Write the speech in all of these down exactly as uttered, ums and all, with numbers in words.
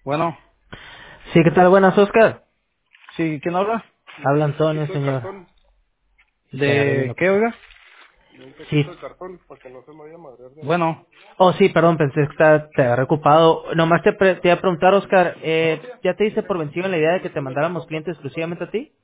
Bueno, Sí, ¿qué tal? Buenas, Oscar. sí, ¿quién habla? Habla De un Antonio, saquito de señor. cartón, Deja ver ¿De lo que qué, pasa. oiga? de un Sí. saquito de cartón, para que no se me vaya a madrear de adentro. Bueno, Oh, sí, perdón, pensé que está- te había ocupado. Nomás te, pre- te iba a preguntar, Oscar, eh, ¿ya te hice por vencido en la idea de que te mandáramos clientes exclusivamente a ti?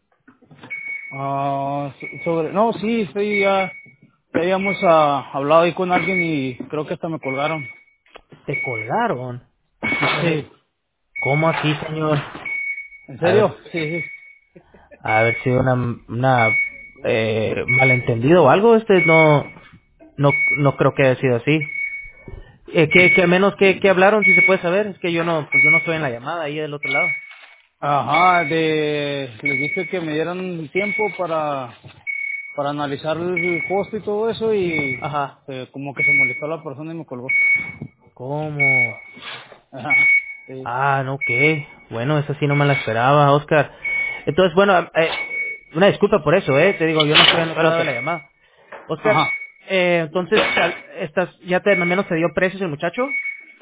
ah, so- sobre, no, sí, sí, ya, ya habíamos ah, hablado ahí con alguien y creo que hasta me colgaron. Te colgaron. Sí, ¿Cómo así, señor? ¿en A ver, serio? Sí, sí. a ver si una, una eh, malentendido o algo. Este no, no, no creo que haya sido así. Eh, ¿qué, qué menos que, que hablaron, si se puede saber? Es que yo no, pues yo no estoy en la llamada ahí del otro lado. Ajá, de, les dije que me dieran tiempo para, para analizar el costo y todo eso y Ajá. eh, como que se molestó la persona y me colgó. ¿Cómo? Ajá, sí, Ah, no, ¿qué? Bueno, esa sí no me la esperaba, Oscar. Entonces, bueno, eh, una disculpa por eso, ¿eh? Te digo, yo no estoy en el otro lado de espérate. la llamada. Oscar, Ajá. eh, entonces, al- estás, ¿ya te, al menos te dio precios el muchacho?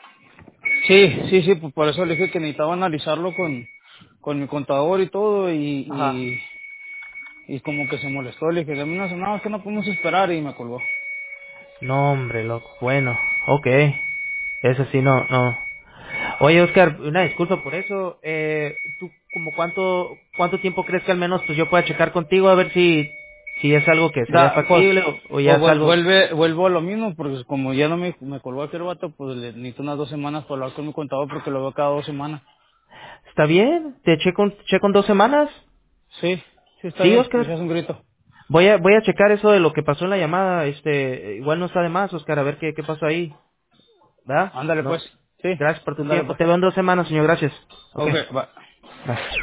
Sí, sí, sí, pues por eso le dije que necesitaba analizarlo con, con mi contador y todo y, Ajá. y, y como que se molestó. Le dije, dame una semana, es que no podemos esperar y me colgó. No, hombre, loco. Bueno, ok. Eso sí, no, no. Oye, Oscar, una disculpa por eso. Eh, ¿tú como cuánto, cuánto tiempo crees que al menos pues yo pueda checar contigo a ver si, si es algo que sería Da, pues, factible o, o ya pues es vuel- algo? vuelve, vuelvo a lo mismo, porque como ya no me, me colgó aquel vato, pues le necesito unas dos semanas para hablar con mi contador porque lo veo cada dos semanas. ¿Está bien? ¿Te checo, checo en dos semanas? Sí, sí está Sí, bien, me Oscar. echas un grito. Voy a, voy a checar eso de lo que pasó en la llamada. Este, igual no está de más, Oscar, a ver qué, qué pasó ahí. ¿Verdad? Ándale No. pues, sí, Gracias por tu ándale tiempo. pues. Te veo en dos semanas, señor. Gracias. Ok. Ok, va. Bye.